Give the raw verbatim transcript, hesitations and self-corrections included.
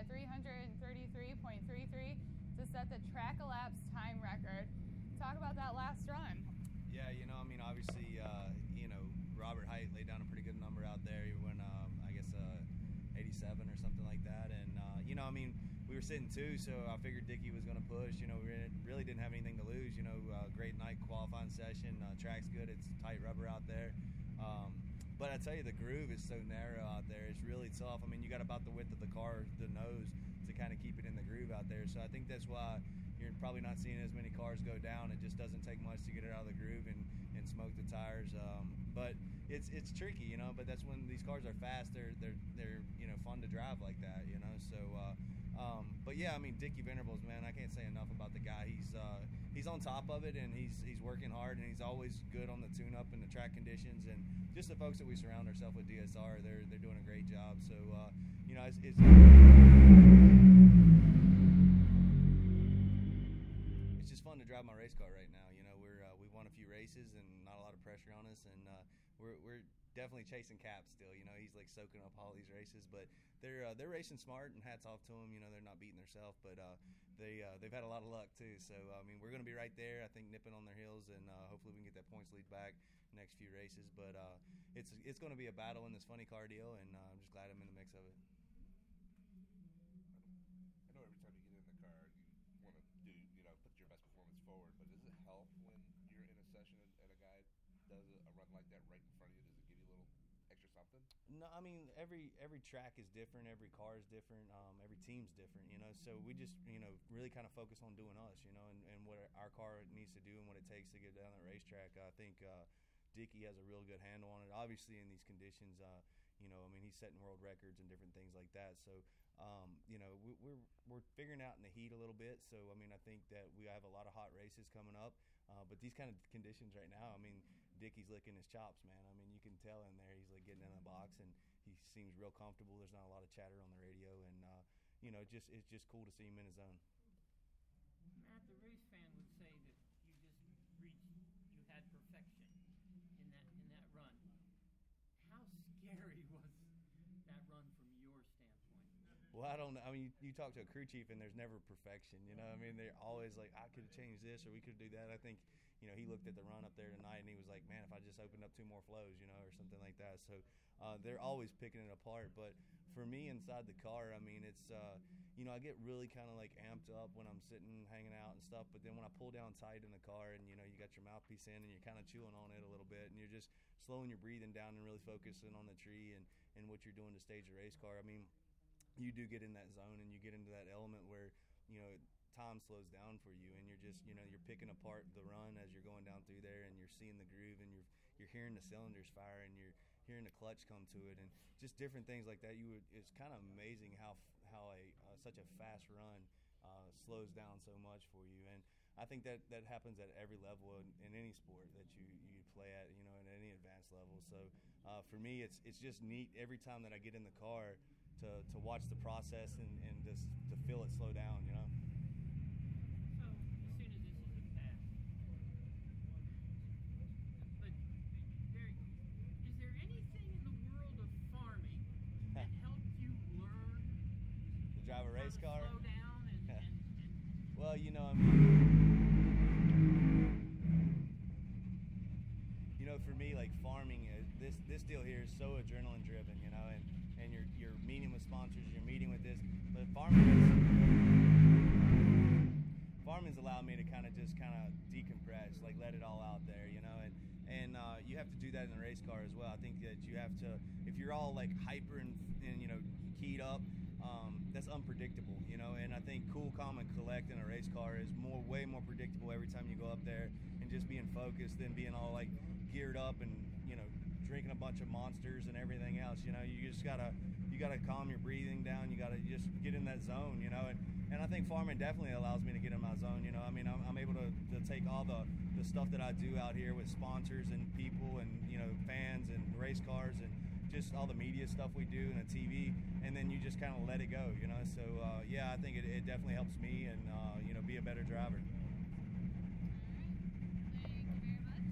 at three thirty-three point three three to set the track elapsed time record. Talk about that last run. Yeah, you know, I mean, obviously, uh, you know, Robert Height laid down a pretty good number out there. He went, um, I guess, uh, eighty-seven or something like that. And, uh, you know, I mean, we were sitting two, so I figured Dickie was going to push. You know, we really didn't have anything to lose. You know, uh, great night qualifying session. Uh, track's good. It's tight rubber out there. Um, but I tell you, the groove is so narrow out there. It's really tough. I mean, you got about the width of the car, the nose, to kind of keep it in the groove out there. So I think that's why you're probably not seeing as many cars go down. It just doesn't take much to get it out of the groove and, and smoke the tires. Um, but it's it's tricky, you know. But that's when these cars are fast. They're they're they're you know fun to drive like that, you know. So. Uh, Um, but yeah, I mean Dickie Venables, man, I can't say enough about the guy. He's uh, he's on top of it, and he's he's working hard, and he's always good on the tune-up and the track conditions, and just the folks that we surround ourselves with D S R, they're they're doing a great job. So uh, you know, it's, it's it's just fun to drive my race car right now. You know, we're uh, we won a few races and not a lot of pressure on us, and uh, we're we're definitely chasing Cap still. You know, he's like soaking up all these races, but they're uh, they're racing smart, and hats off to them. You know, they're not beating themselves, but uh, they uh, they've had a lot of luck too. So I mean, we're going to be right there. I think nipping on their heels, and uh, hopefully we can get that points lead back next few races. But uh, it's it's going to be a battle in this funny car deal, and uh, I'm just glad I'm in the mix of it. I know every time you get in the car, you want to do you know put your best performance forward, but does it help when you're in a session and, and a guy does a run like that right in front of you? Does it give you a little extra something? No, I mean every every track is different, every car is different, um, every team's different, you know. So we just you know really kind of focus on doing us, you know, and, and what our car needs to do and what it takes to get down the racetrack. I think uh, Dickie has a real good handle on it. Obviously, in these conditions, uh, you know, I mean he's setting world records and different things like that. So um, you know we, we're we're figuring out in the heat a little bit. So I mean I think that we have a lot of hot races coming up, uh, but these kind of conditions right now, I mean. Dickie's licking his chops, man. I mean, you can tell in there he's like getting in the box, and he seems real comfortable. There's not a lot of chatter on the radio, and uh, you know, just it's just cool to see him in his zone. Matt, the race fan would say that you just reached, you had perfection in that in that run. How scary was that run from your standpoint? Well, I don't know. I mean, you, you talk to a crew chief, and there's never perfection. You know, I mean, they're always like, I could have changed this, or we could do that. I think. You know, he looked at the run up there tonight, and he was like, man, if I just opened up two more flows, you know, or something like that. So uh, they're always picking it apart. But for me inside the car, I mean, it's, uh, you know, I get really kind of like amped up when I'm sitting, hanging out and stuff. But then when I pull down tight in the car and, you know, you got your mouthpiece in and you're kind of chewing on it a little bit, and you're just slowing your breathing down and really focusing on the tree and, and what you're doing to stage the race car. I mean, you do get in that zone and you get into that element where, you know, time slows down for you, and you're just you know you're picking apart the run as you're going down through there, and you're seeing the groove, and you're you're hearing the cylinders fire, and you're hearing the clutch come to it, and just different things like that. You would it's kind of amazing how how a uh, such a fast run uh, slows down so much for you, and I think that that happens at every level in, in any sport that you you play at, you know, at any advanced level. So uh, for me, it's it's just neat every time that I get in the car to to watch the process and and just to feel it slow down, you know. Drive a race car. Slow down and, and, and well, you know, I mean, you know, for me, like farming, uh, this this deal here is so adrenaline driven, you know, and, and you're you're meeting with sponsors, you're meeting with this, but farming is, farming's allowed me to kind of just kind of decompress, like let it all out there, you know, and and uh, you have to do that in the race car as well. I think that you have to, if you're all like hyper and, and you know keyed up. Um, that's unpredictable, you know, and I think cool, calm, and collect in a race car is more, way more predictable every time you go up there, and just being focused than being all like geared up and, you know, drinking a bunch of monsters and everything else. You know, you just gotta, you gotta calm your breathing down. You gotta just get in that zone, you know, and, and I think farming definitely allows me to get in my zone. You know, I mean, I'm, I'm able to, to take all the, the stuff that I do out here with sponsors and people and, you know, fans and race cars and just all the media stuff we do and the T V, and then you just kind of let it go, you know. So uh, yeah, I think it, it definitely helps me and uh, you know be a better driver.